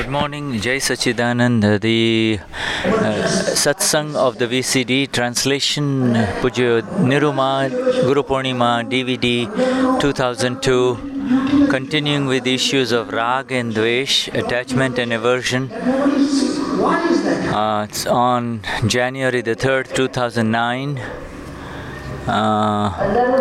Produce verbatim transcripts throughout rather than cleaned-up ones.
Good morning, Jai Sachidanand. The uh, satsang of the V C D translation, Pujya Niruma Guru Purnima D V D two thousand two, continuing with the issues of Rag and Dvesh, attachment and aversion. Uh, it's on January the third, two thousand nine. Uh,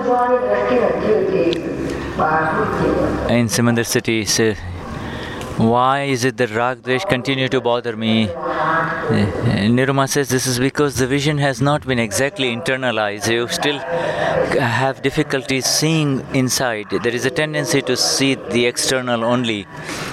in Simandar city. So, why is it that Rag Dvesh continue to bother me? Niruma says this is because the vision has not been exactly internalized. You still have difficulty seeing inside. There is a tendency to see the external only.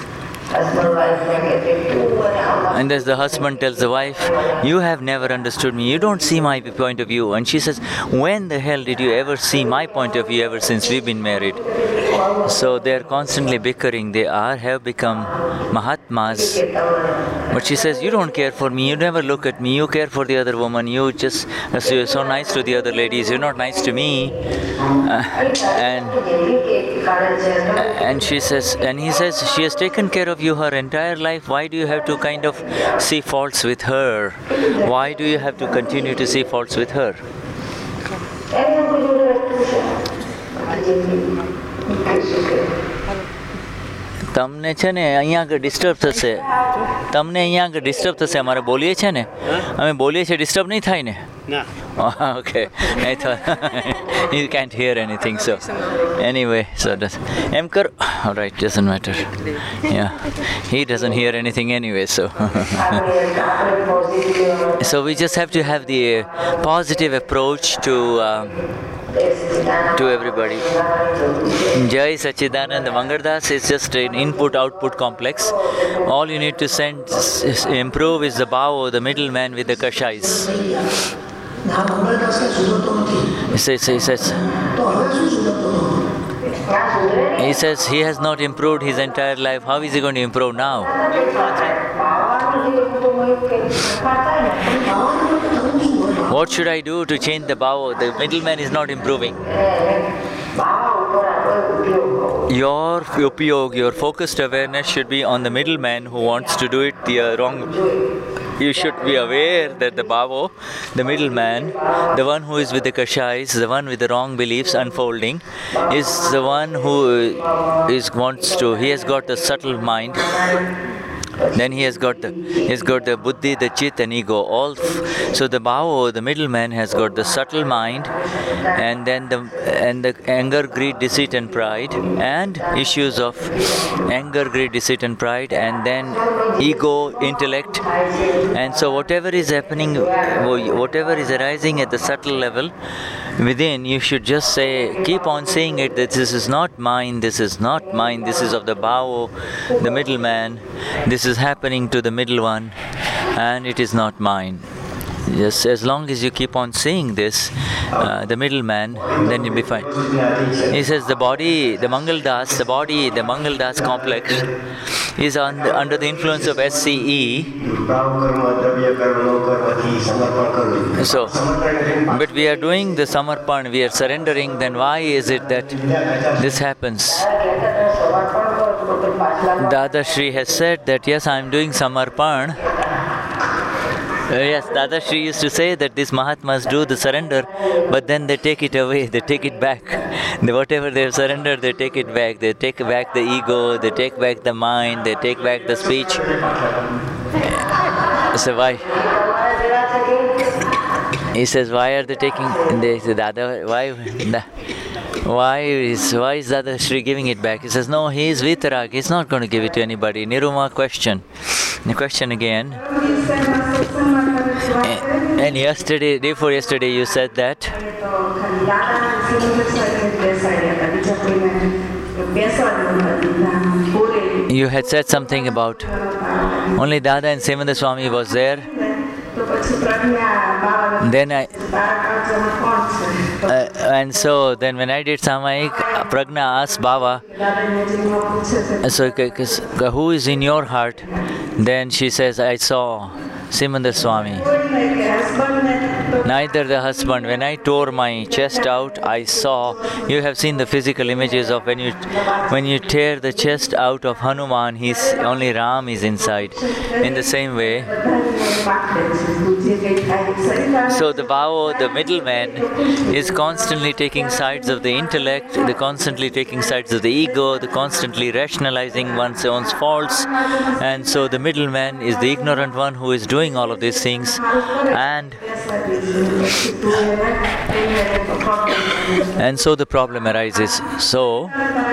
And as the husband tells the wife, you have never understood me, you don't see my point of view. And she says, when the hell did you ever see my point of view ever since we've been married? So they are constantly bickering. They are have become Mahatmas. But she says, you don't care for me, you never look at me, you care for the other woman, you just, you're so nice to the other ladies, you're not nice to me. Uh, and, and she says, and he says, she has taken care of you her entire life, why do you have to kind of see faults with her? Why do you have to continue to see faults with her? તમને છે ને અહીંયા આગળ disturb થશે તમને અહીંયા આગળ disturb થશે અમારે બોલીએ છે ને અમે બોલીએ છીએ ડિસ્ટર્બ નહીં થાય ને ના okay I thought you can't hear anything so anyway so does એમ કર alright doesn't matter yeah he doesn't hear anything anyway so so we just have to have the uh, positive approach to uh, to everybody. Jai Sachidanand Mangardas is just an input-output complex. All you need to send, improve is the Bhavo, the middleman with the Kashais. He says, he says, he says he has not improved his entire life. How is he going to improve now? What should I do to change the Bhavo? The middleman is not improving. Your upyog, your focused awareness should be on the middleman who wants to do it the uh, wrong. You should be aware that the Bhavo, the middleman, the one who is with the Kashais, the one with the wrong beliefs unfolding, is the one who is wants to, he has got the subtle mind. Then he has got the he's got the buddhi, the chit and ego. All f- so the Bhavo, the middleman, has got the subtle mind, and then the and the anger, greed, deceit, and pride, and issues of anger, greed, deceit, and pride, and then ego, intellect, and so whatever is happening, whatever is arising at the subtle level within, you should just say, keep on saying it that this is not mine, this is not mine, this is of the Bhavo, the middleman, this is happening to the middle one, and it is not mine. Yes, as long as you keep on saying this, uh, the middleman, then you'll be fine. He says the body, the Mangaldas, the body, the Mangaldas complex is on the, under the influence of S C E. So, but we are doing the Samarpan, we are surrendering, then why is it that this happens? Dada Shri has said that yes, I am doing Samarpan. Uh, yes, Dada Shri used to say that these Mahatmas do the surrender, but then they take it away, they take it back. They, whatever they have surrendered, they take it back. They take back the ego, they take back the mind, they take back the speech. So why? He says, why are they taking, they say, Dada, why? Why is why is Dada Shri giving it back? He says, no, he is Vitarag, he's not going to give it to anybody. Niruma question. The question again. And yesterday, day before yesterday, you said that you had said something about only Dada and Semanda Swami was there. Then I uh, and so then when I did Samayik, Pragna asked Baba, so who is in your heart? Then she says, I saw Simandar Swami. Neither the husband. When I tore my chest out, I saw. You have seen the physical images of when you when you tear the chest out of Hanuman, he's only Ram is inside. In the same way. So the Bhavo, the middleman, is constantly taking sides of the intellect, the constantly taking sides of the ego, the constantly rationalizing one's own faults, and so the middleman is the ignorant one who is doing all of these things, and and so the problem arises. So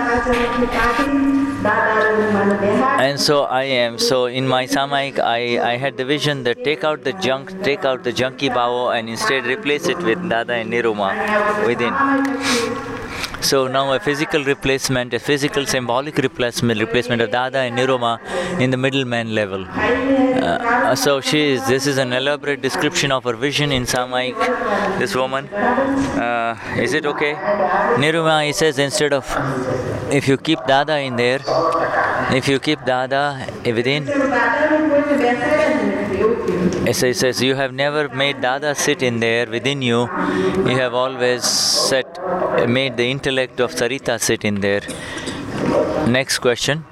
and so I am. So in my Samayik, I, I had the vision that take out the junk, take out the junky Bhavo, and instead replace it with Dada and Niruma within. So now a physical replacement, a physical symbolic replacement, replacement of Dada and Niruma in the middleman level. Uh, so she is. This is an elaborate description of her vision in Samayik. This woman. Uh, is it okay? Niruma, he says, instead of, if you keep Dada in there, if you keep Dada within, it says, you have never made Dada sit in there within you. You have always set, made the intellect of Sarita sit in there. Next question.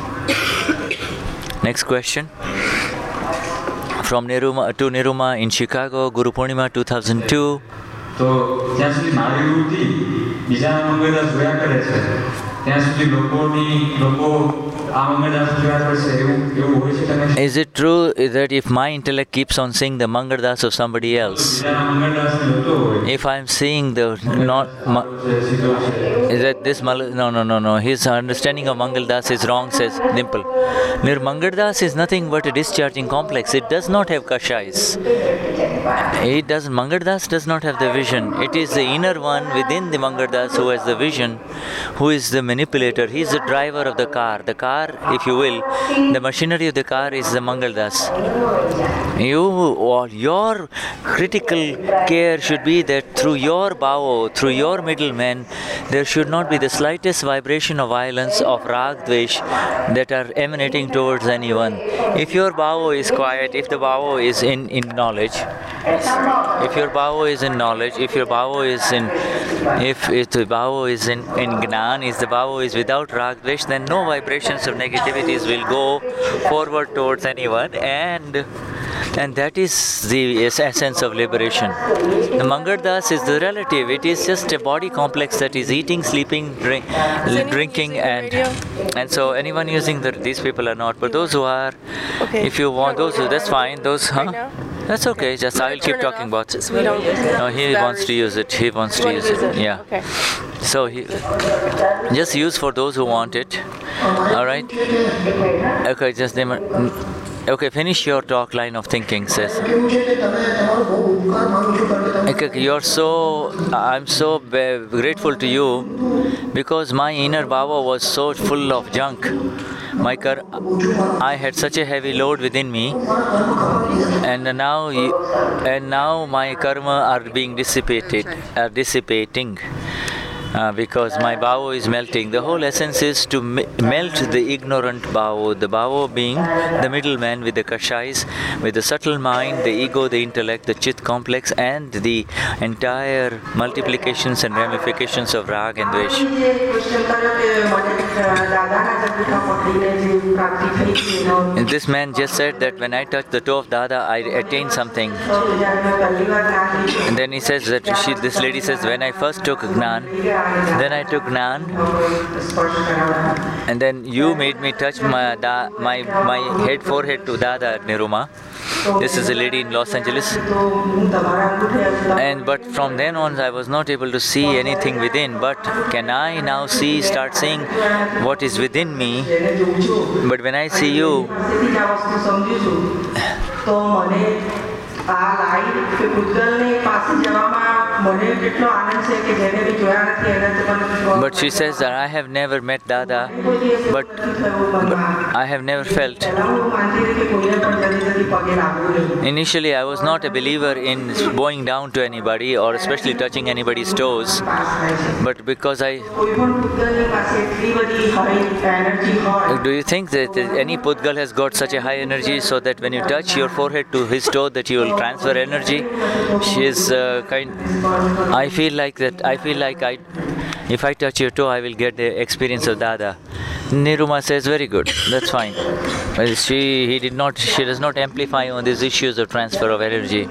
Next question. From Niruma to Niruma in Chicago, Guru Purnima two thousand two. So, ત્યાં સુધી મારી વૃત્તિ બીજા મંગળદાસ જોયા કરે છે. ત્યાં સુધી લોકોની લોકો આ મંગળદાસ જોયા કરશે એવું એવું હોય છે તમે. Is it true that if my intellect keeps on seeing the Mangaldas of somebody else, if I am seeing the not, ma, is that this Mal, no no no no his understanding of Mangaldas is wrong, says Dimple. Nir Mangaldas is nothing but a discharging complex. It does not have kashais. It does. Mangaldas does not have the vision. It is the inner one within the Mangaldas who has the vision, who is the manipulator. He is the driver of the car. The car, if you will, the machinery of the car is the Mangaldas. You, or your critical care should be that through your Bhavo, through your middleman, there should not be the slightest vibration of violence, of rag, dvesh, that are emanating towards anyone. If your Bhavo is quiet, if the Bhavo is in, in knowledge, if your Bhavo is in knowledge, if your Bhavo is in, if, if the Bhavo is in, in Gnan, if the Bhavo is without rag, dvesh, then no vibrations of negativities will go forward towards anyone, and and that is the essence of liberation. The Mangaldas is the relative. It is just a body complex that is eating, sleeping, drink, drinking, and and so anyone using the, these people are not. But those who are, okay. If you want those, who, that's fine. Those, huh? Right, that's okay. Just I will keep talking about. Just we don't no, he wants to use it. He wants to use it. it. Yeah. Okay. So he just use for those who want it. All right. Okay. Just name it. Okay, finish your talk line of thinking, says. Okay, you're so, I'm so grateful to you because my inner Bhava was so full of junk. My car, I had such a heavy load within me, and now, and now my karma are being dissipated, are dissipating. Uh, because my Bhavo is melting. The whole essence is to me- melt the ignorant Bhavo, the Bhavo being the middleman with the kashais, with the subtle mind, the ego, the intellect, the chit complex, and the entire multiplications and ramifications of rag and dvesh. And this man just said that when I touch the toe of Dada, I attain something. And then he says that she, this lady says, when I first took Gnan, then I took Gnan, and then you made me touch my da, my my head, forehead to Dada at Niruma. This is a lady in Los Angeles. And but from then on, I was not able to see anything within. But can I now see, start seeing what is within me? But when I see you, But she says that I have never met Dada, but, but I have never felt. Initially, I was not a believer in bowing down to anybody or especially touching anybody's toes. But because I... Do you think that any Pudgal has got such a high energy so that when you touch your forehead to his toe that you will transfer energy? She is uh, kind... I feel like that, I feel like I... If I touch your toe, I will get the experience of Dada. Niruma says, very good, that's fine. But she, he did not, she does not amplify on these issues of transfer of energy.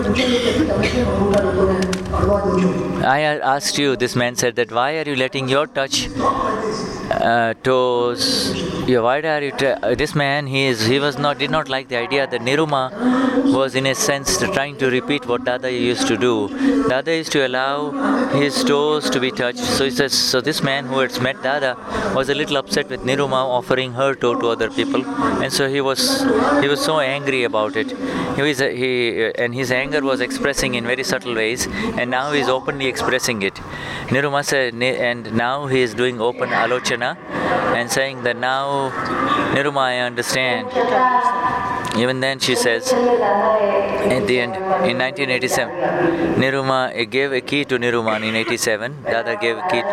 I asked you, this man said that, why are you letting your touch uh, toes? Yeah, why are you? Uh, this man, he is, he was not, did not like the idea that Niruma was in a sense trying to repeat what Dada used to do. Dada used to allow his toes to be touched. So he says, so this man who had met Dada was a little upset with Niruma offering her toe to other people, and so he was, he was so angry about it. He was, he, and his anger was expressing in very subtle ways, and now he is openly expressing it. Niruma said, and now he is doing open alochana and saying that now, Niruma, I understand. Even then she says, at the end, in nineteen eighty-seven, Niruma gave a key to Niruma in eighty-seven. Dada gave a key.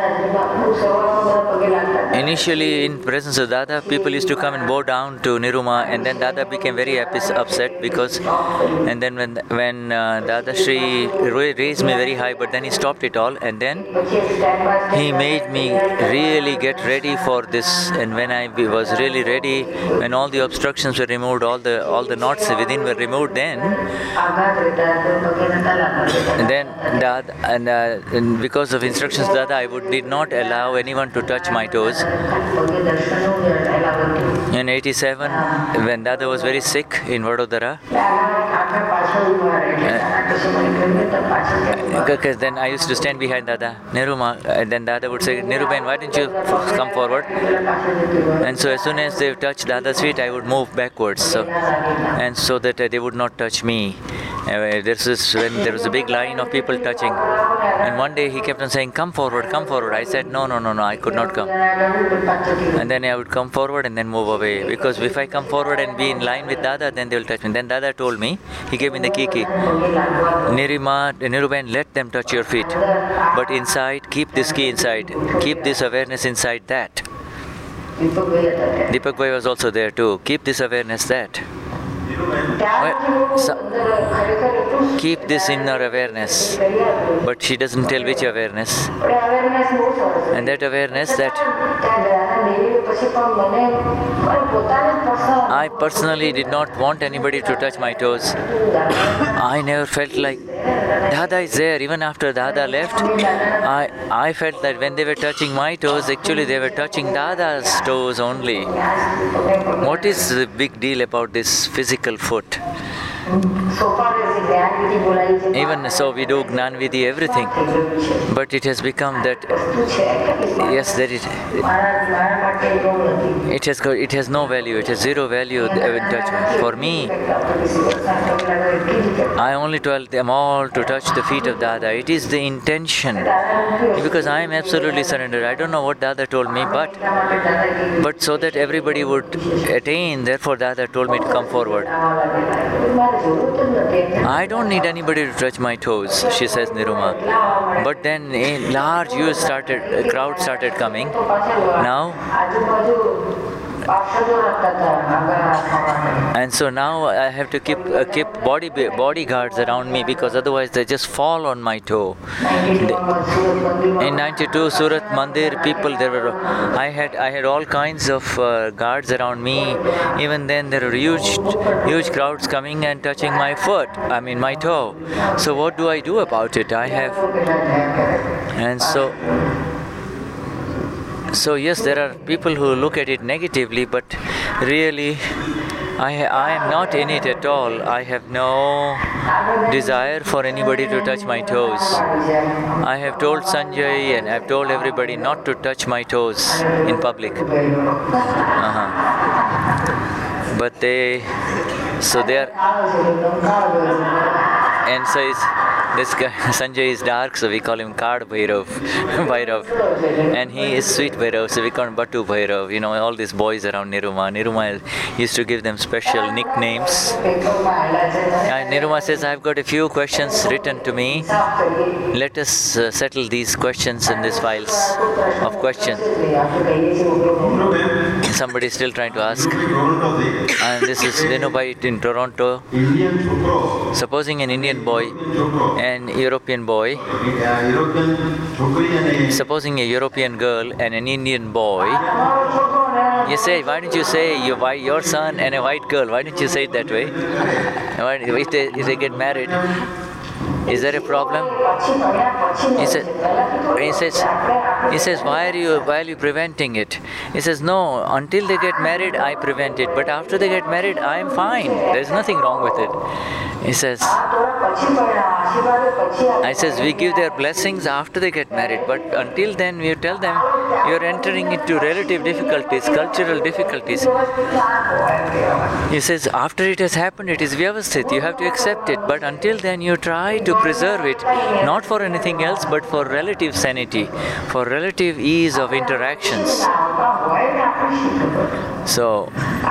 Initially, in presence of Dada, people used to come and bow down to Niruma, and then Dada became very upset because, and then when when uh, Dada Shri raised me very high, but then he stopped it all, and then he made me really get ready for this. And when I was really ready, when all the obstructions were removed, all the all the knots within were removed, then and then Dada, and, uh, and because of instructions Dada, I would did not allow anyone to touch my toes. In eighty-seven, when Dada was very sick in Vadodara, because uh, then I used to stand behind Dada, Niruma, and then Dada would say, Niruben, why didn't you come forward? And so as soon as they touched Dada's feet, I would move backwards, so, and so that uh, they would not touch me. Uh, this is when there was a big line of people touching, and one day he kept on saying, come forward, come forward. I said, no, no, no, no, I could not come. And then I would come forward and then move away, because if I come forward and be in line with Dada, then they will touch me. Then Dada told me, he gave me the key key. Nirima, Niruben, let them touch your feet, but inside, keep this key inside, keep this awareness inside that. Deepak Bhai was also there too. Keep this awareness that. Well, so, keep this inner awareness, but she doesn't tell which awareness. And that awareness that I personally did not want anybody to touch my toes. I never felt like Dada is there. Even after Dada left, I, I felt that when they were touching my toes, actually they were touching Dada's toes only. What is the big deal about this physical foot? Even so, we do Gnan Vidhi, everything, but it has become that, yes, that it, it has got, it has no value, it has zero value in touch. For me, I only tell them all to touch the feet of Dada. It is the intention, because I am absolutely surrendered. I don't know what Dada told me, but but so that everybody would attain, therefore Dada told me to come forward. I don't need anybody to touch my toes, she says, Niruma. But then a large huge started, a crowd started coming. Now, and so now I have to keep uh, keep body bodyguards around me, because otherwise they just fall on my toe. In ninety-two, Surat Mandir, people there were. I had I had all kinds of uh, guards around me. Even then, there were huge huge crowds coming and touching my foot. I mean my toe. So what do I do about it? I have, and so. So yes, there are people who look at it negatively, but really, I, I am not in it at all. I have no desire for anybody to touch my toes. I have told Sanjay and I have told everybody not to touch my toes in public. Uh-huh. But they, so they are, and so is, this guy, Sanjay is dark, so we call him Card Bhairav, Bhairav. And he is Sweet Bhairav, so we call him Batu Bhairav. You know, all these boys around Niruma. Niruma used to give them special nicknames. And Niruma says, I've got a few questions written to me. Let us uh, settle these questions in these files of questions. Somebody is still trying to ask. And this is Venubai in Toronto. Supposing an Indian boy and European boy, supposing a European girl and an Indian boy, you say, why don't you say your, why, your son and a white girl? Why don't you say it that way? If they, if they get married, is there a problem? He says, he says, he says, why are you, why are you preventing it? He says, no, until they get married, I prevent it. But after they get married, I am fine. There's nothing wrong with it. He says, I says, we give their blessings after they get married. But until then, we tell them, you're entering into relative difficulties, cultural difficulties. He says, after it has happened, it is vyavasthit. You have to accept it. But until then, you try to preserve it, not for anything else, but for relative sanity, for relative ease of interactions. So,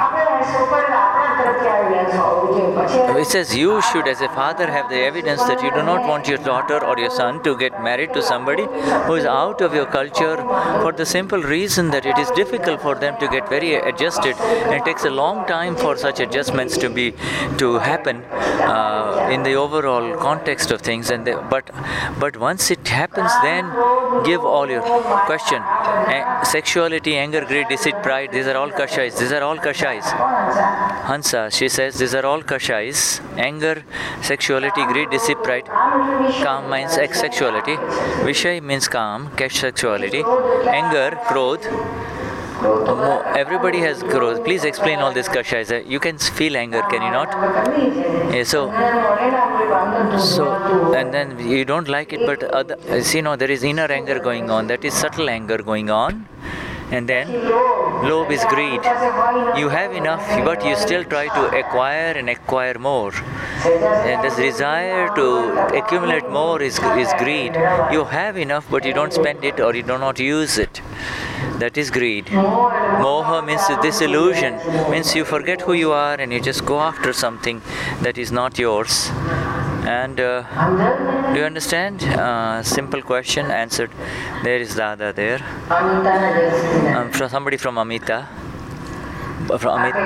it says you should, as a father, have the evidence that you do not want your daughter or your son to get married to somebody who is out of your culture, for the simple reason that it is difficult for them to get very adjusted, and it takes a long time for such adjustments to be to happen uh, in the overall context of things. And the, but but once it happens, then give all your question. A- sexuality, anger, greed, deceit, pride, these are all kashais. These are all kashais. Hansa, she says, these are all kashais. Anger, sexuality, greed, deceit, pride. Kam means sexuality. Vishay means kam, cash sexuality. Anger, krodh. Everybody has growth. Please explain all this kashais. You can feel anger, can you not? Yeah, so, so, and then you don't like it, but other, see, no, there is inner anger going on. That is subtle anger going on. And then, lobe is greed. You have enough, but you still try to acquire and acquire more. And this desire to accumulate more is, is greed. You have enough, but you don't spend it or you do not use it. That is greed. Moha means disillusion, means you forget who you are and you just go after something that is not yours. And uh, do you understand? Uh, simple question answered. There is Dada there. Um, from somebody from Amita. From Amit.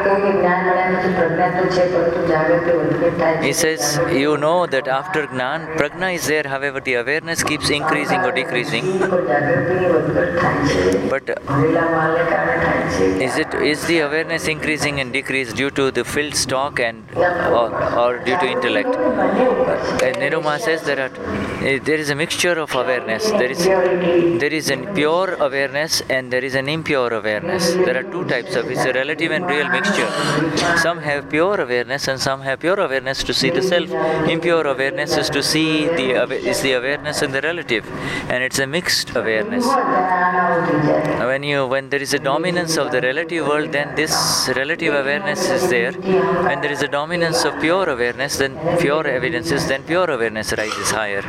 He says, you know that after Gnan, Prajna is there, however the awareness keeps increasing or decreasing. But is it is the awareness increasing and decreased due to the filled stock and or, or due to intellect? And Niruma says there are there is a mixture of awareness. There is there is a pure awareness and there is an impure awareness. There are two types of it's a relative and real mixture. Some have pure awareness and some have pure awareness to see the self. Impure awareness is to see the is the awareness in the relative, and it's a mixed awareness. When you when there is a dominance of the relative world, then this relative awareness is there. When there is a dominance of pure awareness, then pure evidences, then pure awareness rises higher.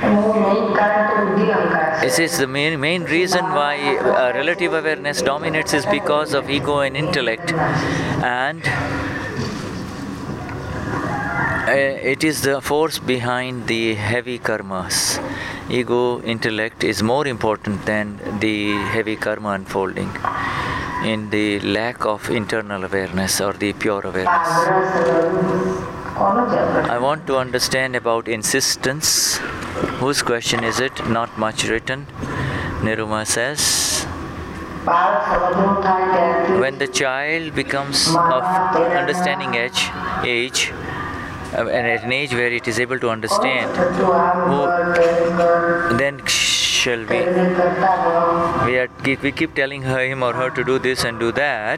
This is the main main reason why uh, relative awareness dominates is because of ego and intellect. And uh, it is the force behind the heavy karmas. Ego, intellect is more important than the heavy karma unfolding in the lack of internal awareness or the pure awareness. I want to understand about insistence. Whose question is it? Not much written. Niruma says, when the child becomes of understanding age, age uh, and at an age where it is able to understand, who, then shall we, we, are, we keep telling her, him or her to do this and do that,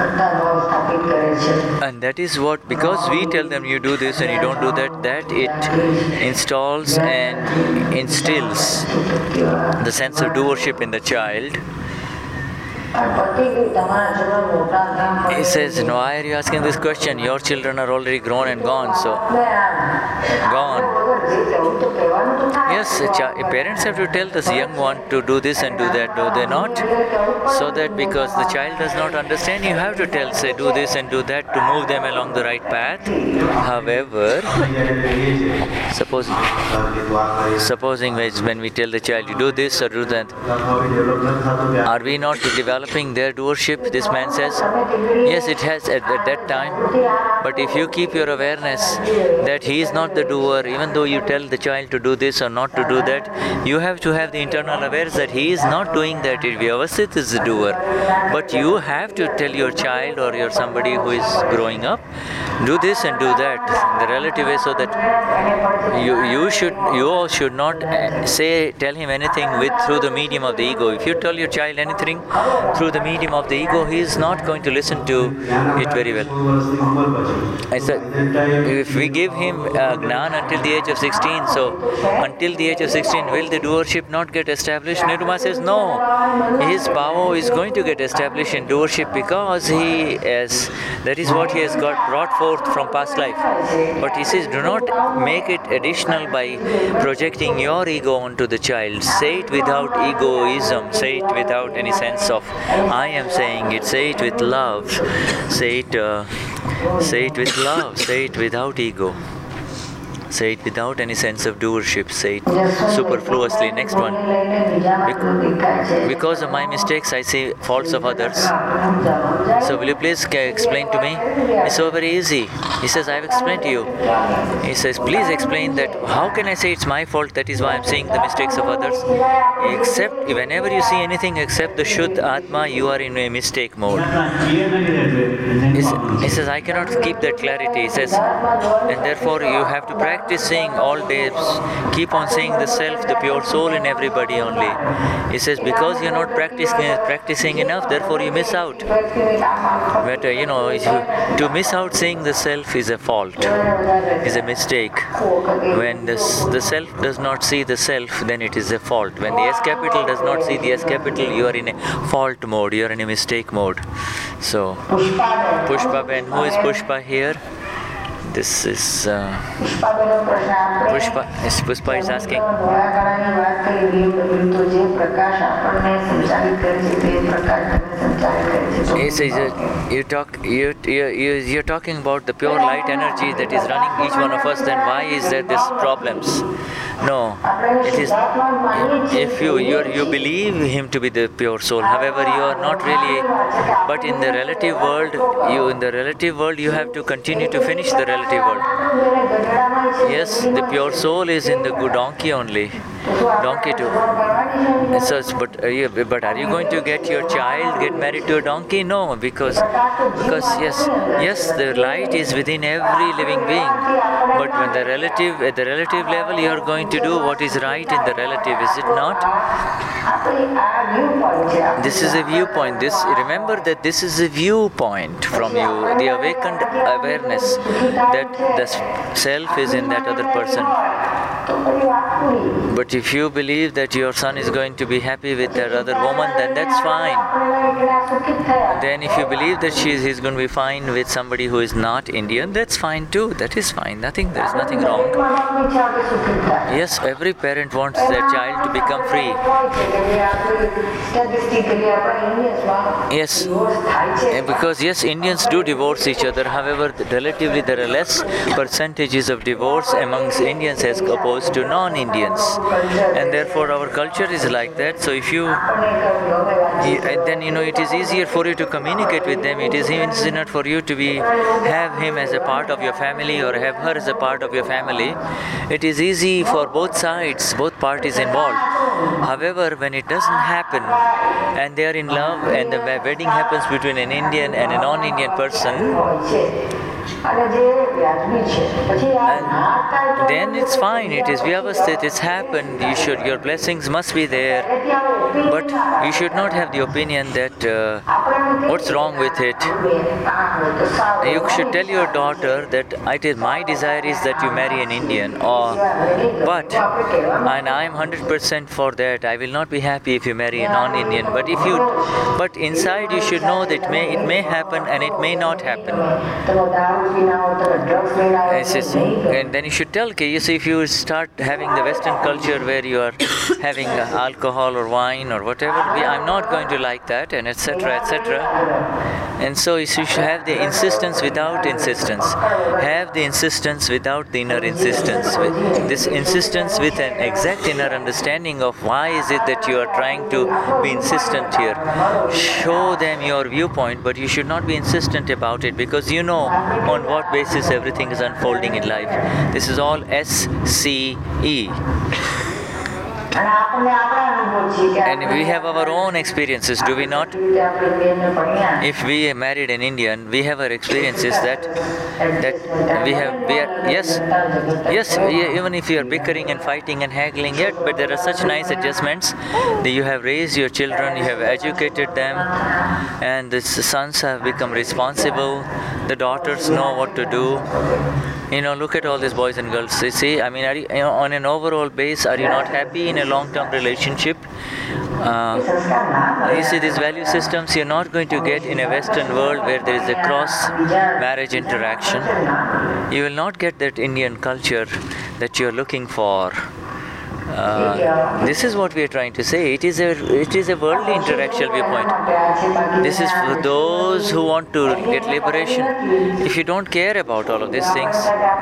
and that is what, because we tell them you do this and you don't do that, that it installs and instills the sense of doership in the child. He says, no, why are you asking this question? Your children are already grown and gone, so gone. Yes, parents have to tell this young one to do this and do that, do they not? So that because the child does not understand, you have to tell, say, do this and do that to move them along the right path. However, suppose, supposing when we tell the child, you do this or do that, are we not developing their doership? This man says, yes, it has at, at that time. But if you keep your awareness that he is not the doer, even though you tell the child to do this or not to do that, you have to have the internal awareness that he is not doing that. Vyavasthit is the doer. But you have to tell your child or your somebody who is growing up, do this and do that in the relative way, so that you you should you all should not say tell him anything with through the medium of the ego. If you tell your child anything through the medium of the ego, he is not going to listen to it very well. I said, if we give him uh, Gnan until the age of sixteen, so until the age of sixteen, will the doership not get established? Niruma says, no. His bhava is going to get established in doership because he is, that is what he has got brought forth from past life. But he says, do not make it additional by projecting your ego onto the child. Say it without egoism. Say it without any sense of I am saying it. Say it with love. Say it, uh, say it with love. Say it without ego. Say it without any sense of doership. Say it superfluously. Next one. Because of my mistakes, I say faults of others. So will you please explain to me? It's so very easy. He says, I have explained to you. He says, please explain that. How can I say it's my fault? That is why I'm saying the mistakes of others. Except, whenever you see anything except the Shuddha Atma, you are in a mistake mode. He says, I cannot keep that clarity. He says, and therefore you have to practice saying all days, keep on saying the self, the pure soul in everybody only. He says, because you're not practicing practicing enough, therefore you miss out. But uh, you know, you, to miss out saying the self is a fault, is a mistake. When the, the self does not see the self, then it is a fault. When the S capital does not see the S capital, you are in a fault mode, you are in a mistake mode. So, Pushpa Ben, who is Pushpa here? This is uh, Pushpa. Yes, Pushpa is asking. He says, uh, you talk, you, you, you, you're talking about the pure light energy that is running each one of us. Then why is there these problems? No, it is. If you you you believe him to be the pure soul, however, you are not really. But in the relative world, you in the relative world, you have to continue to finish the relative world. Yes, the pure soul is in the good donkey only. Donkey too. So, but are you, but are you going to get your child get married to a donkey? No, because because yes, yes, the light is within every living being. But when the relative at the relative level, you are going to do what is right in the relative, is it not? This is a viewpoint. This remember that this is a viewpoint from you, the awakened awareness that the self is in that other person. But if you believe that your son is going to be happy with that other woman, then that's fine. Then if you believe that she is, he's going to be fine with somebody who is not Indian, that's fine too. That is fine. Nothing. There is nothing wrong. Yes, every parent wants their child to become free. Yes, because yes, Indians do divorce each other. However, relatively there are less percentages of divorce amongst Indians as opposed to non-Indians, and therefore our culture is like that. So if you, then you know it is easier for you to communicate with them. It is easier for you to be have him as a part of your family or have her as a part of your family. It is easy for both sides, both parties involved. However, when it doesn't happen and they are in love and the wedding happens between an Indian and a non-Indian person, And then it's fine. It is vyavasthit. It's happened. You should. Your blessings must be there. But you should not have the opinion that uh, what's wrong with it. You should tell your daughter that it is my desire is that you marry an Indian. Or, but and I am one hundred percent for that. I will not be happy if you marry a non-Indian. But if you, but inside you should know that it may it may happen and it may not happen. And then you should tell, okay, you see, if you start having the Western culture where you are having uh, alcohol or wine or whatever, I'm not going to like that, and et cetera, et cetera. And so you should have the insistence without insistence. Have the insistence without the inner insistence. With this insistence with an exact inner understanding of why is it that you are trying to be insistent here. Show them your viewpoint, but you should not be insistent about it, because you know on what basis everything is unfolding in life. This is all S C E. And we have our own experiences, do we not? If we married an Indian, we have our experiences that that we have. We are, yes, yes. Even if you are bickering and fighting and haggling, yet, but there are such nice adjustments that you have raised your children, you have educated them, and the sons have become responsible. The daughters know what to do. You know, look at all these boys and girls. You see, I mean, are you, you know, on an overall base, are you not happy in a long-term relationship? Uh, you see, these value systems you're not going to get in a Western world where there is a cross-marriage interaction. You will not get that Indian culture that you're looking for. Uh, this is what we are trying to say. It is a it is a worldly intellectual viewpoint. This is for those who want to get liberation. If you don't care about all of these things,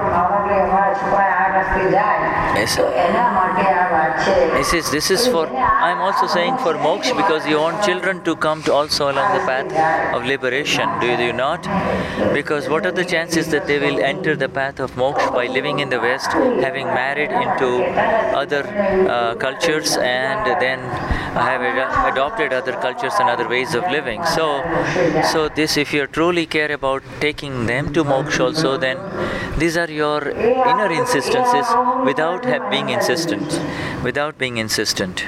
yes, this is this is for. I am also saying for moksha, because you want children to come to also along the path of liberation. Do you, do you not? Because what are the chances that they will enter the path of moksha by living in the West, having married into other Uh, cultures, and then have ad- adopted other cultures and other ways of living. So, so this, if you truly care about taking them to moksha also, then these are your inner insistences without have being insistent, without being insistent.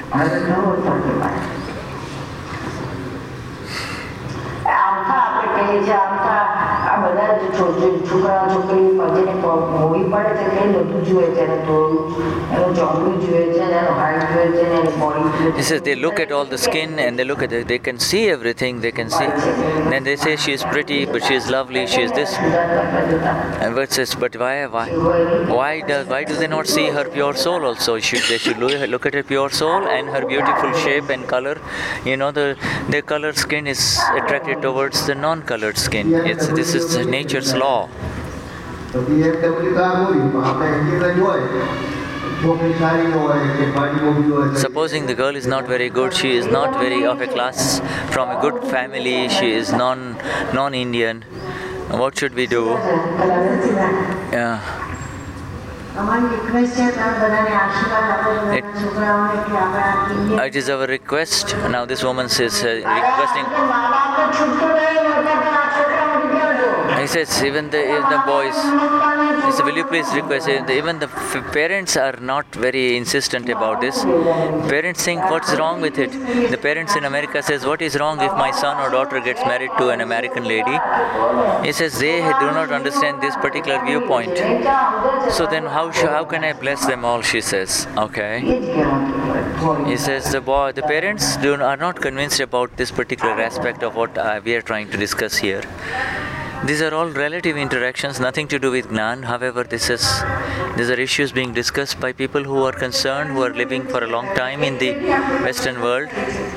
He says they look at all the skin and they look at it, they can see everything, they can see. Then they say she is pretty, but she is lovely, she is this. And what says, but why, why, why does, why do they not see her pure soul also? Should they should look at her pure soul and her beautiful shape and color. You know, the the colored skin is attracted towards the non-colored skin. It's this is nature's law. Supposing the girl is not very good, she is not very of a class, from a good family, she is non non-Indian. What should we do? Yeah. It, it is our request. Now this woman says uh, requesting. He says even the even the boys. He said, will you please request? Even the f- parents are not very insistent about this. Parents think, what's wrong with it? The parents in America says, what is wrong if my son or daughter gets married to an American lady? He says they do not understand this particular viewpoint. So then how sh- how can I bless them all? She says, okay. He says the boy, the parents do are not convinced about this particular aspect of what uh, we are trying to discuss here. These are all relative interactions, nothing to do with Gnan. However, this is these are issues being discussed by people who are concerned, who are living for a long time in the Western world.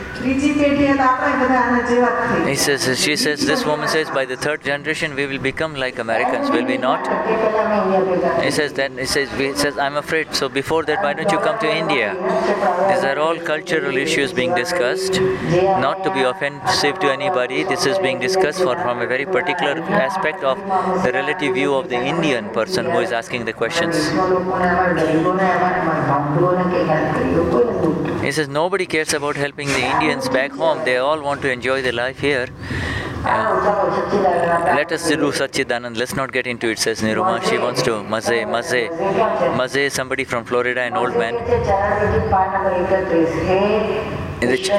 He says, she says, this woman says, by the third generation we will become like Americans, will we not? He says, then he says, he says, I'm afraid. So before that, why don't you come to India? These are all cultural issues being discussed, not to be offensive to anybody. This is being discussed for from a very particular aspect of the relative view of the Indian person who is asking the questions. He says nobody cares about helping the Indians back home. They all want to enjoy their life here. Yeah. Let us do Satchidanand. Let's not get into it, says Niruma. She wants to. Maze, Maze. Maze, somebody from Florida, an old man. In the, ch-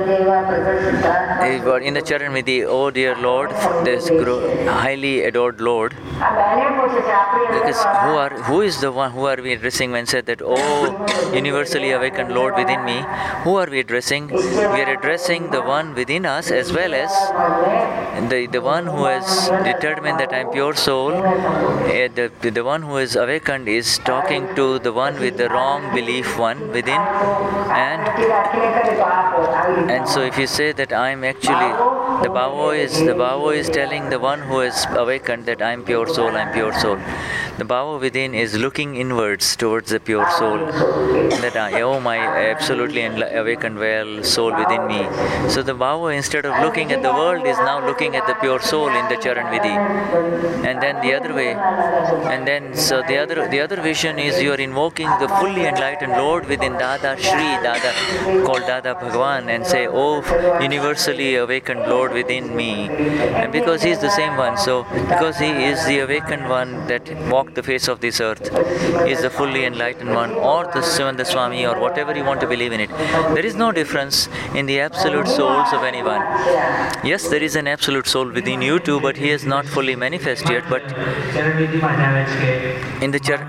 in the Charan Vidhi, oh dear Lord, this highly adored Lord, because who are who is the one who are we addressing when said that, oh universally awakened Lord within me? Who are we addressing? We are addressing the one within us as well as the the one who has determined that I am pure soul. Uh, the, the one who is awakened is talking to the one with the wrong belief one within, and And so if you say that I am actually, the Bhavo is, the Bhavo is telling the one who is awakened that I am pure soul, I am pure soul. The Bhavo within is looking inwards towards the pure soul. That I, oh my absolutely awakened well soul within me. So the Bhavo, instead of looking at the world, is now looking at the pure soul in the Charan Vidhi. And then the other way, and then so the other the other vision is you are invoking the fully enlightened Lord within Dada Shri, Dada, called Dada Bhagavan, and say, oh universally awakened Lord within me. And because he is the same one, so because he is the awakened one that walked the face of this earth, he is the fully enlightened one, or the Sivananda Swami, or whatever you want to believe in it. There is no difference in the absolute souls of anyone. Yes, there is an absolute soul within you too, but he is not fully manifest yet. But in the Char-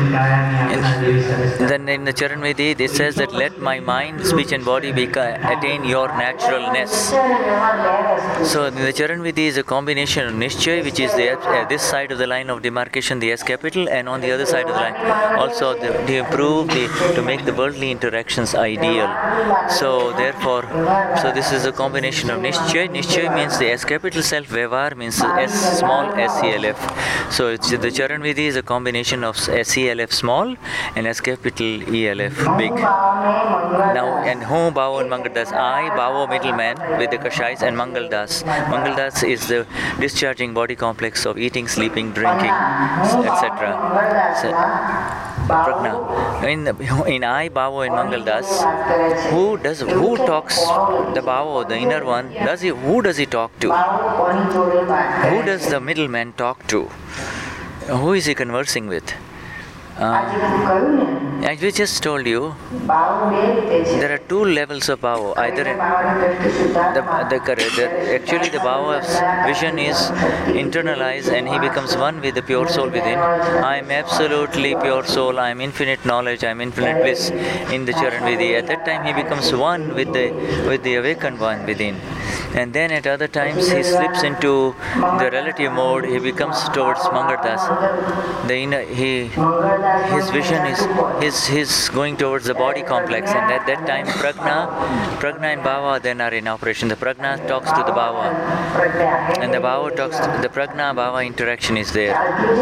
in, then in the Charan Vidhi, it says that let my mind, speech and body beca- attain your naturalness. So the Charan Vidhi is a combination of Nishchay, which is the uh, this side of the line of demarcation, the S capital, and on the other side of the line also the, to improve the, to make the worldly interactions ideal. So therefore, so this is a combination of Nishchay. Nishchay means the S capital self, Vevar means S small, S E L F. So it's, the Charan Vidhi is a combination of S E L F small and S capital E L F big. Now, and whom Bhavo and Mangaldas? I, Bhavo middleman with the Kashais, and Mangaldas. Mangaldas is the discharging body complex of eating, sleeping, drinking, et cetera. So, Prajna. In, in I, Bhavo and Mangaldas, who does who talks the Bhavo, the inner one? Does he? Who does he talk to? Who does the middleman talk to? Who is he conversing with? Uh, as we just told you, there are two levels of Bhavo. Either the, the, the actually the Bhavo's vision is internalized and he becomes one with the pure soul within. I am absolutely pure soul, I am infinite knowledge, I am infinite bliss in the Charan Vidhi. At that time he becomes one with the with the awakened one within. And then at other times he slips into the relative mode, he becomes towards Mangaldas. The inner, he his vision is his his going towards the body complex, and at that time Prajna, Prajna and Bhava then are in operation. The Prajna talks to the Bhava, and the Bhava talks to the Prajna Bhava interaction is there.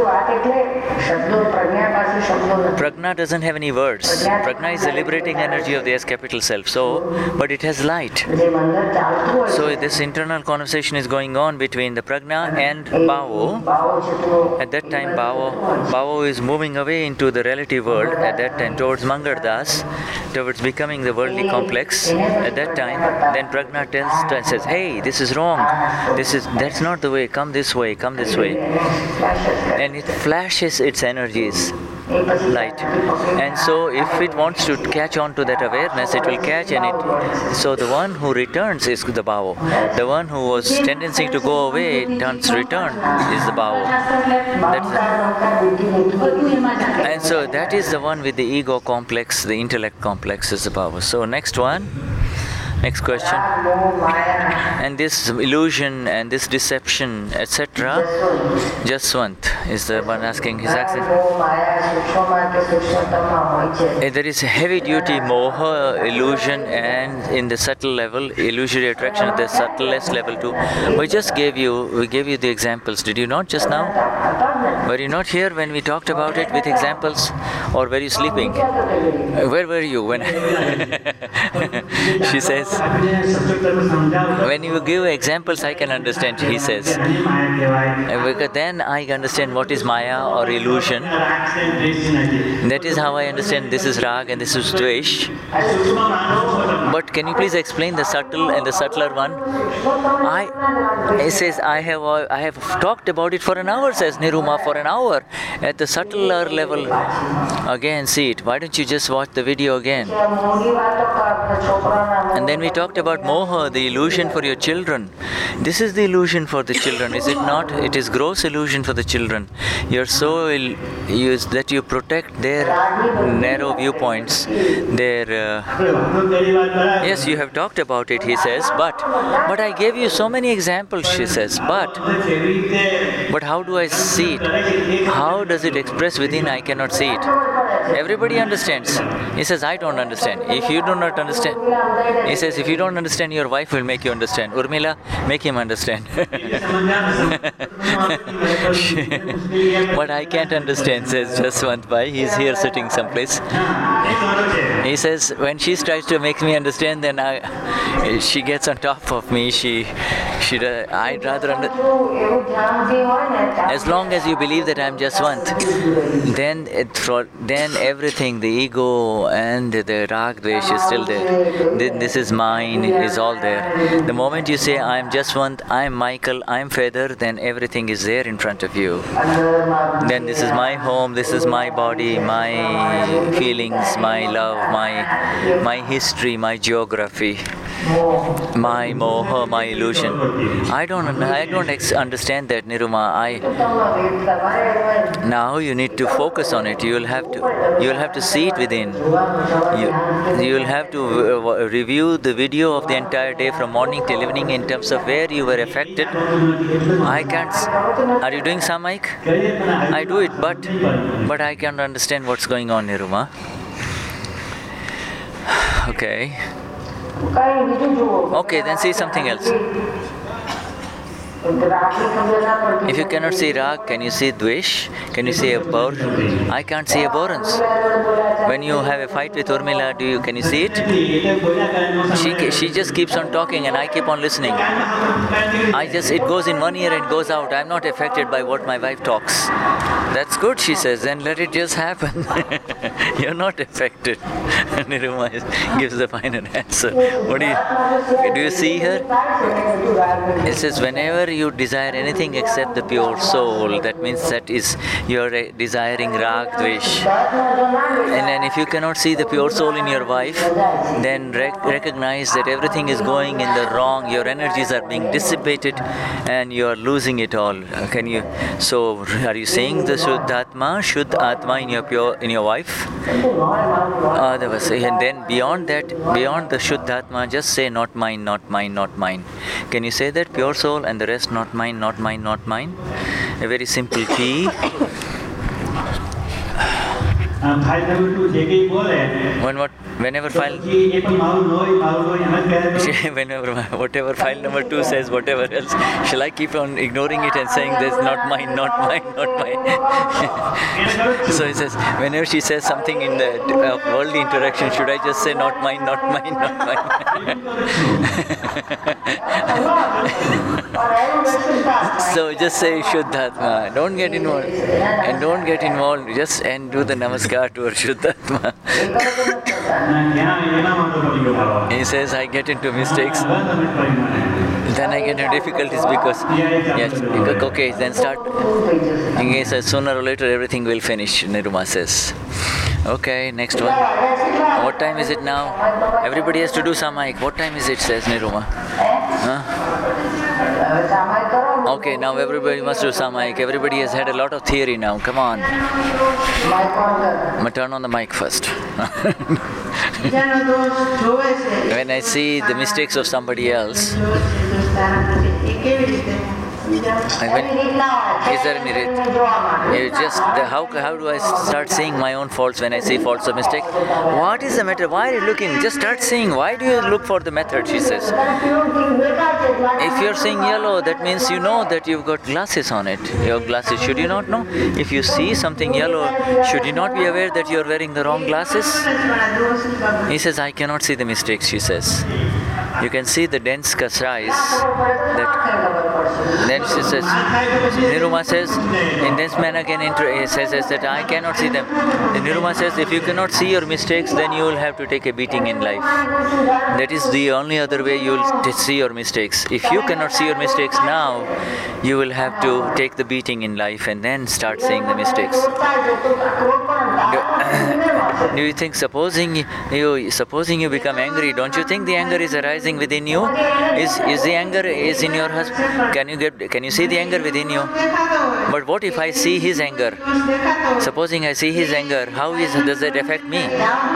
Prajna doesn't have any words. Prajna is the liberating energy of the S capital self. So, but it has light. So this internal conversation is going on between the Prajna and Bhavo. At that time, Bhavo, Bhavo is moving away into the relative world. At that time, towards Mangaldas, towards becoming the worldly complex. At that time, then Prajna tells, and says, "Hey, this is wrong. This is that's not the way. Come this way. Come this way." And it flashes its energies. Light, and so if it wants to catch on to that awareness, it will catch, and it so the one who returns is the Bhavo. The one who was tendency to go away turns return is the Bhavo. And so that is the one with the ego complex, the intellect complex is the Bhavo. So next one. Next question. And this illusion and this deception, et cetera. Jaswant is the one asking. He's asking. There is heavy duty moha, illusion, and in the subtle level, illusory attraction at the subtlest level too. We just gave you, we gave you the examples. Did you not just now? Were you not here when we talked about it with examples? or were you sleeping? Uh, Where were you when? She says, when you give examples, I can understand. He says, Uh, because then I understand what is Maya or illusion. That is how I understand this is Rag and this is Dvesh. But can you please explain the subtle and the subtler one? I, he says, I have uh, I have talked about it for an hour, says Niruma, for an hour. At the subtler level, again, see it. Why don't you just watch the video again? And then we talked about Moha, the illusion for your children. This is the illusion for the children, is it not? It is gross illusion for the children. You're so ill, you, that you protect their narrow viewpoints, their... Uh, yes, you have talked about it, he says, but but I gave you so many examples, she says, but but how do I see it? How does it express within? I cannot see it. Everybody understands. He says, I don't understand. If you do not understand, he says, if you don't understand, your wife will make you understand. Urmila, make him understand. But I can't understand, says Jaswant Bhai. He's here sitting someplace. He says, when she tries to make me understand, then I, she gets on top of me. She, she, I'd rather under, as long as you believe that I'm Jaswant, then it, then everything, the ego and the Rag Dvesh is still there. This is mine, is all there. The moment you say, I'm Jaswant, I'm Michael, I'm Feather, then everything is there in front of you. Then this is my home, this is my body, my feelings, my love, my my history, my geography, my moha, my illusion. I don't, I don't ex- understand that, Niruma. I now you need to focus on it. You will have to, you will have to see it within. You, you will have to uh, review the video of the entire day from morning till evening in terms of where you were affected. I can't. Are you doing some mic? I do it, but but I can't understand what's going on, Niruma. Okay. Okay, then see something else. If you cannot see Rag, can you see Dvesh? Can you see abhor? I can't see abhorrence. When you have a fight with Urmila, do you, can you see it? She, she just keeps on talking and I keep on listening. I just, it goes in one ear and goes out. I'm not affected by what my wife talks. That's good, she says, then let it just happen. You're not affected. Niruma gives the final answer. What do you, do you see her? It says, whenever you desire anything except the pure soul, that means that is, you're desiring Rag, Dvesh. And then if you cannot see the pure soul in your wife, then rec- recognize that everything is going in the wrong, your energies are being dissipated and you are losing it all. Can you, so are you saying the Shuddhatma, Shuddh Atma in your pure, in your wife? Uh, there was, and then beyond that, beyond the Shuddhatma, just say not mine, not mine, not mine. Can you say that? Pure soul and the rest not mine, not mine, not mine. A very simple key. When what, whenever file, whenever whatever file number two says, whatever else, shall I keep on ignoring it and saying there's not mine, not mine, not mine? So he says, whenever she says something in the uh, worldly interaction, should I just say not mine, not mine, not mine? So just say Shuddhatma. Don't get involved, and don't get involved. Just and do the namaskar to our Shuddhatma. He says, I get into mistakes, then I get into difficulties because, yes, because, okay, then start. He says, sooner or later everything will finish, Niruma says. Okay, next one. What time is it now? Everybody has to do Samaik. What time is it, says Niruma? Huh? Okay, now everybody must do Samaik. Everybody has had a lot of theory now. Come on. I'm turn on the mic first. When I see the mistakes of somebody else, when, is there any re- you just the, how how do I start seeing my own faults when I see faults or mistake? What is the matter? Why are you looking? Just start seeing. Why do you look for the method? She says. If you're seeing yellow, that means you know that you've got glasses on it. Your glasses. Should you not know? If you see something yellow, should you not be aware that you're wearing the wrong glasses? He says, I cannot see the mistakes. She says. You can see the dense kasais. That then she says, Niruma says, in dense man again inter- says, says that I cannot see them. And Niruma says, if you cannot see your mistakes, then you will have to take a beating in life. That is the only other way you will t- see your mistakes. If you cannot see your mistakes now, you will have to take the beating in life and then start seeing the mistakes. Do, do you think supposing you supposing you become angry, don't you think the anger is arising within you? Is is the anger is in your husband? Can you get can you see the anger within you? But what if I see his anger? Supposing I see his anger, how is does that affect me?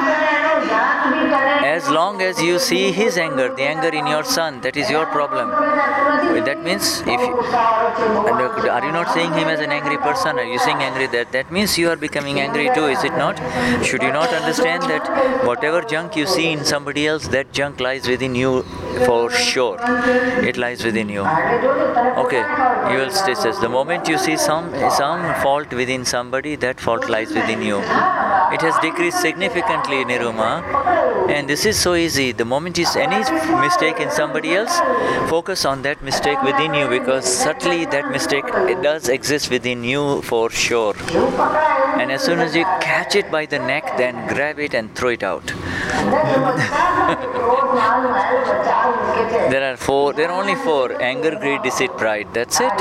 As long as you see his anger, the anger in your son, that is your problem. That means if you, are you not seeing him as an angry person? Are you seeing angry? That that means you are becoming angry too, is it not? Should you not understand that whatever junk you see in somebody else, that junk lies within you for sure. It lies within you. Okay, you will stay says the moment you see some some fault within somebody, that fault lies within you. It has decreased significantly, Niruma. And this is so easy. The moment you see any mistake in somebody else, focus on that mistake within you, because subtly that mistake it does exist within you for sure. And as soon as you catch it by the neck, then grab it and throw it out. There are four, there are only four: anger, greed, deceit, pride. That's it.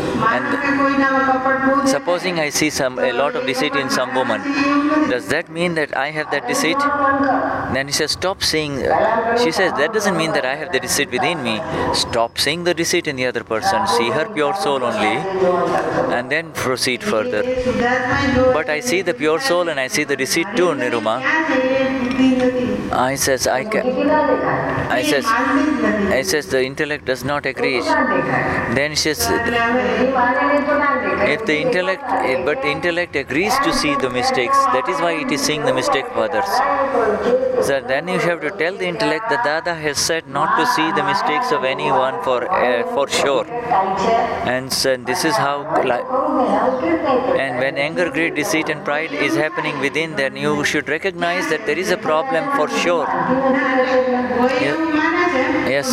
And supposing I see some a lot of deceit in some woman, does that mean that I have that deceit? Then he says, stop seeing. She says, that doesn't mean that I have the deceit within me. Stop seeing the deceit in the other person. See her pure soul only, and then proceed further. But I see the pure soul and I see the deceit too, Niruma. I says, I can. I says, I says the intellect does not agree. Then she says, if the intellect, but the intellect agrees to see the mistakes, that is why it is seeing the mistake of others. So then you have to tell the intellect that Dada has said not to see the mistakes of anyone for uh, for sure. And so this is how, and when anger, greed, deceit and pride is happening within, then you should recognize that there is a problem for sure. Yes.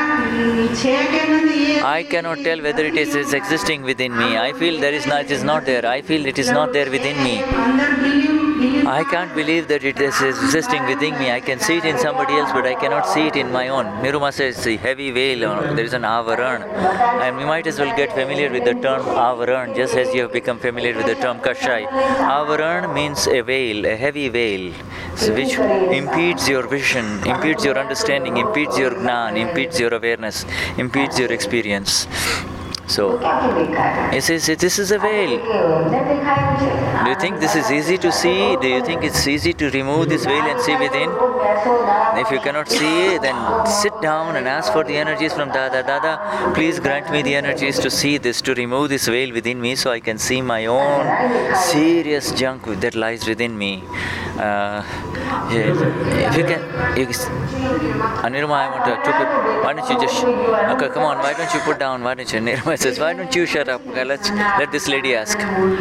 I cannot tell whether it is, is existing within me. I feel there is not, it is not there. I feel it is not there within me. I can't believe that it is existing within me. I can see it in somebody else, but I cannot see it in my own. Niruma says the heavy veil, there is an avaran. And we might as well get familiar with the term avaran, just as you have become familiar with the term kashai. Avaran means a veil, a heavy veil, which impedes your vision, impedes your understanding, impedes your gnan, impedes your awareness, impedes your experience. So, he says, this is a veil. Do you think this is easy to see? Do you think it's easy to remove this veil and see within? If you cannot see, then sit down and ask for the energies from Dada. Dada, please grant me the energies to see this, to remove this veil within me so I can see my own serious junk that lies within me. Uh, if you can, you, Niruma, I want to, to, why don't you just, okay, come on, why don't you put down, why don't you, Niruma says, why don't you shut up, okay, let's, let this lady ask.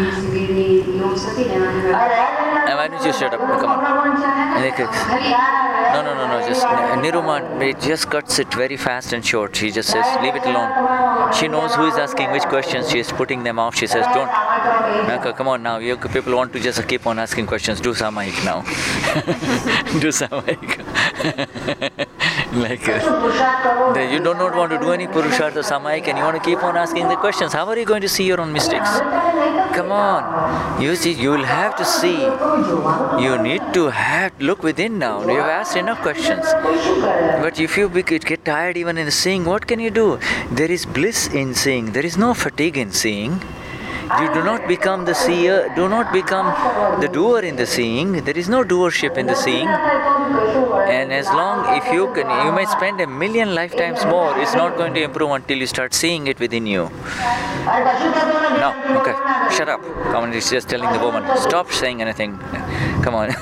And why don't you shut up, come on. No, no, no, no, just, Niruma, it just cuts it very fast and short. She just says, leave it alone. She knows who is asking which questions, she is putting them off. She says, don't, okay, come on now, you people want to just keep on asking questions, do Samaik now. Do Samaik. Like, uh, you do not want to do any Purushartha Samaik and you want to keep on asking the questions. How are you going to see your own mistakes? Come on. You see, you will have to see. You need to have look within now. You have asked enough questions. But if you get tired even in seeing, what can you do? There is bliss in seeing. There is no fatigue in seeing. You do not become the seer, do not become the doer in the seeing. There is no doership in the seeing. And as long, if you can, you may spend a million lifetimes more, it's not going to improve until you start seeing it within you. No, okay, shut up. Come on, he's just telling the woman, stop saying anything. Come on.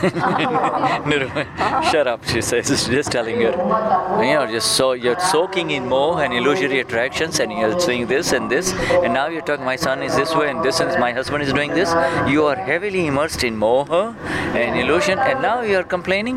Shut up, she says, just telling her. And you're just so, you're soaking in moh and illusory attractions, and you're saying this and this, and now you're talking, my son is this way and this, and my husband is doing this. You are heavily immersed in moha and illusion, and now you are complaining.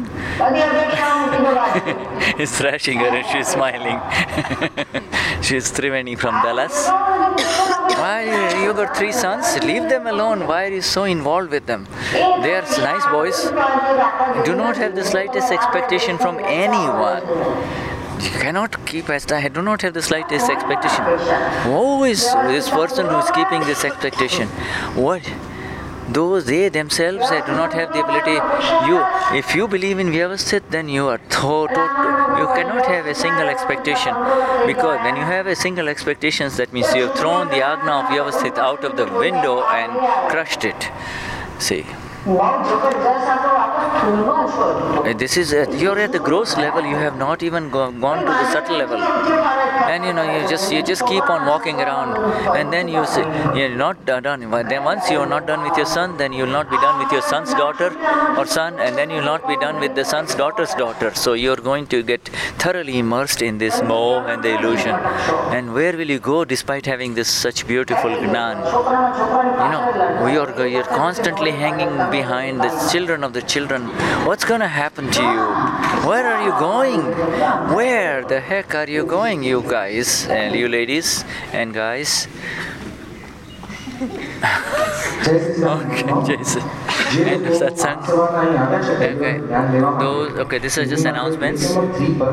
He's thrashing her and she's smiling. She's Triveni from Dallas. Why, you got three sons? Leave them alone. Why are you so involved with them? They are nice boys. Do not have the slightest expectation from anyone. You cannot keep as I do not have the slightest expectation. Who is this person who is keeping this expectation? What? Those they themselves they do not have the ability. You, if you believe in Vyavasthit, then you are to, to, you cannot have a single expectation, because when you have a single expectation, that means you have thrown the Agna of Vyavasthit out of the window and crushed it. See. This is a, you're at the gross level. You have not even go, gone to the subtle level, and you know you just you just keep on walking around, and then you say you're not done. Then once you're not done with your son, then you'll not be done with your son's daughter or son, and then you'll not be done with the son's daughter's daughter. So you're going to get thoroughly immersed in this moh and the illusion. And where will you go despite having this such beautiful gnan? You know, you're you're constantly hanging behind the children of the children. What's going to happen to you? Where are you going? Where the heck are you going, you guys and you ladies and guys? Okay, Jason. End of satsang. Okay. Those. Okay. These are just announcements.